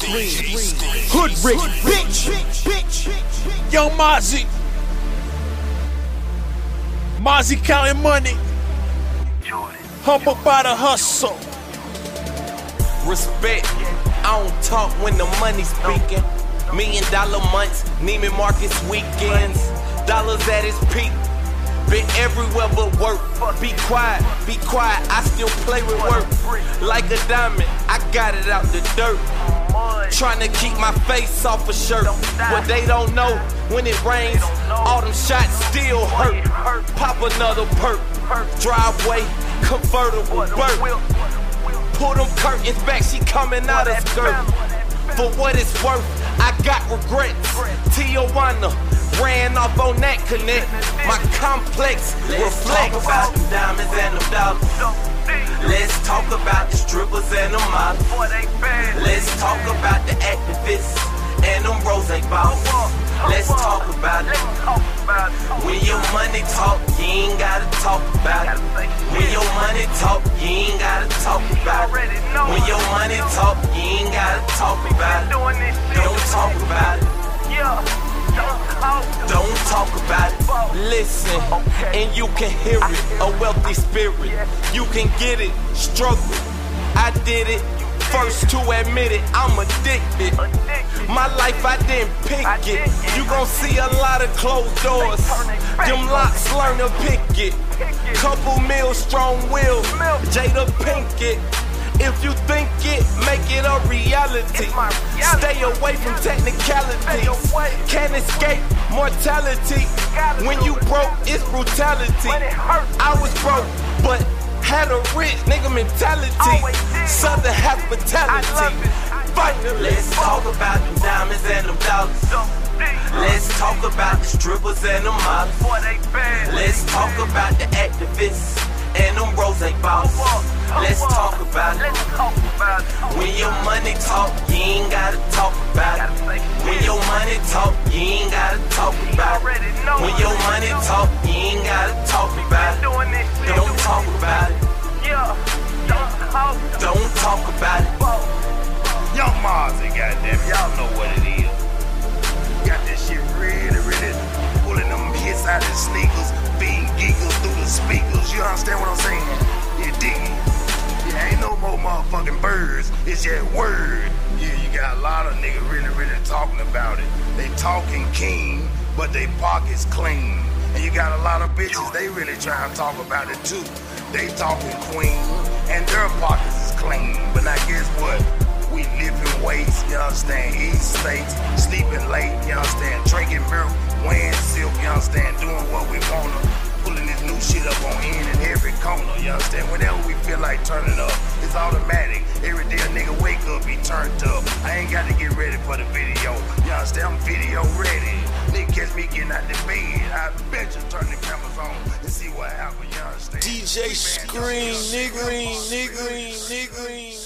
Hood rich bitch. Young Mozzie. Mozzie counting money. Humble by the hustle. Respect, I don't talk when the money's speaking. $1 million months, Neiman Marcus weekends. Dollars at its peak, been everywhere but work. Be quiet, I still play with work. Like a diamond, I got it out the dirt. Trying to keep my face off a shirt. What they don't know, when it rains, all them shots still hurt. Pop another perk, driveway, convertible burp. Pull them curtains back, she coming out of skirt. For what it's worth, I got regrets. Tijuana ran off on that connect. My complex reflects. Let's talk about them diamonds and them dollars. Let's talk about the strippers and them models. Let's talk about the activists and them rose balls. Let's talk about it. When your money talk, you ain't gotta talk about it. When your money talk, you ain't gotta talk about it. When your money talk, you ain't gotta talk about it. Don't talk about it. Don't talk about it. Listen, and you can hear it. A wealthy spirit. You can get it. Struggle. I did it. First to admit it, I'm addicted. My life, I didn't pick it. You gon' see a lot of closed doors. Them locks learn to pick it. Couple mil, strong will. Jada Pinkett. If you think it, make it a reality. Stay away from technicalities. Can't escape mortality. When you broke, it's brutality. I was broke, but had a rich nigga mentality. Southern hospitality. Let's talk about them diamonds and them dollars. Let's talk about the strippers and them models. Let's talk about the activists and them rose balls. Let's talk about it. When your money talk, you ain't gotta talk about it. When your money talk, you ain't gotta talk about it. When your money talk, you ain't gotta talk about it. Don't talk about it. Don't talk about it. Young Mozzie, goddamn, y'all know what it is. Got that shit really pulling them hits out of the sneakers, beating giggles through the speakers. You understand what I'm saying? You dig it? Yeah, ain't no more motherfucking birds. It's just word. Yeah, you got a lot of niggas really talking about it. They talking king, but they pockets clean. And you got a lot of bitches, they really trying to talk about it too. They talking queen, and their pockets is clean. But now guess what? We living waste, you understand? East states, sleeping late, you understand? Drinking milk, wearing silk, you understand? Doing what we wanna. Pulling this new shit up on in every corner, you understand? Whenever we feel like turning up, it's automatic. Every day a nigga wake up, he turned up. I ain't got to get ready for the video, you understand? I'm video ready. Nigga catch me getting out the bed, I bet you turn the cameras on and see what happens, you understand? DJ Scream, nigga.